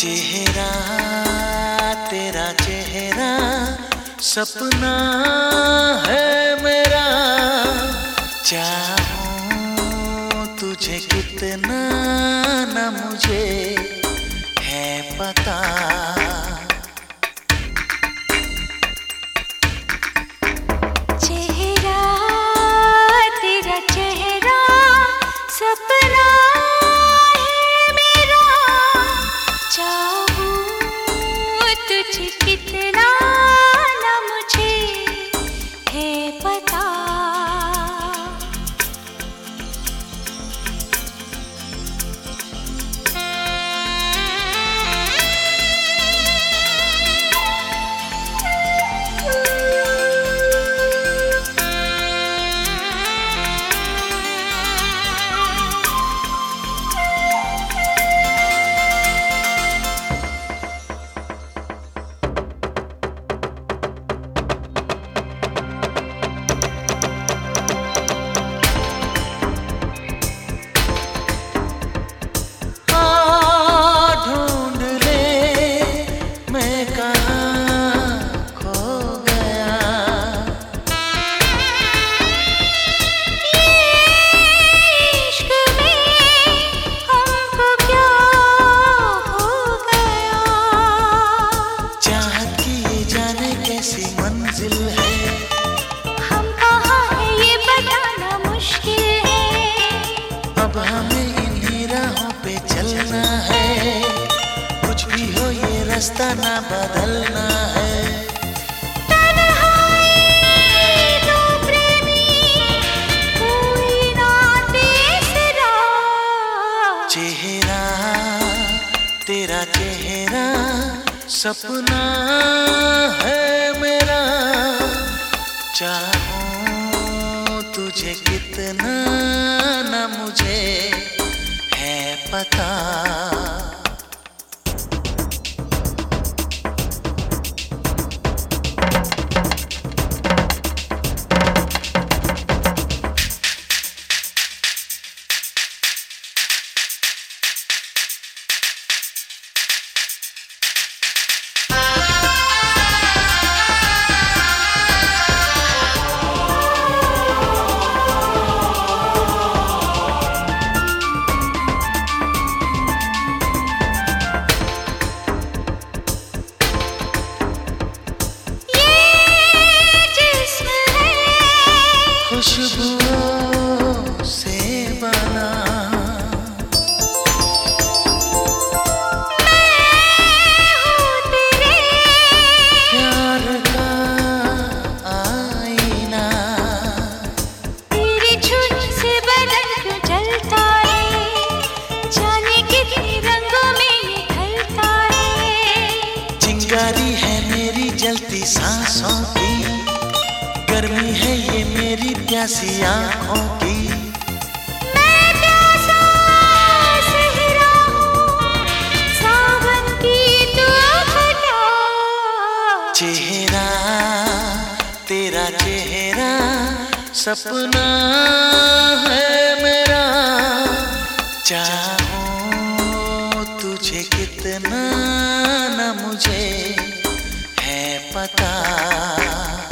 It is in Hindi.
चेहरा तेरा चेहरा सपना है मेरा। चाहूं तुझे कितना न मुझे है पता। चेहरा तेरा चेहरा सपना है मेरा। चाहूं तुझे कितना न मुझे है पता। कैसी मंजिल है हम कहाँ है ये बताना मुश्किल है। अब हमें इन्हीं राहों पे चलना है। कुछ भी हो ये रास्ता ना बदलना है। चेहरा तेरा चेहरा सपना है मेरा। चाहूं तुझे कितना न मुझे है पता। खुशबुओं से बना मैं हूँ तेरे प्यार का आईना। तेरी छूट से बदन क्यों जलता है। जाने कितने रंगों में ये ढलता है। चिंगारी है मेरी जलती सांसों की। गर्मी है ये मेरी प्यासी आँखों की। मैं प्यासा सहरा हूँ सावन की तू खटा। चेहरा तेरा चेहरा सपना है मेरा। चाहूं तुझे कितना न मुझे है पता।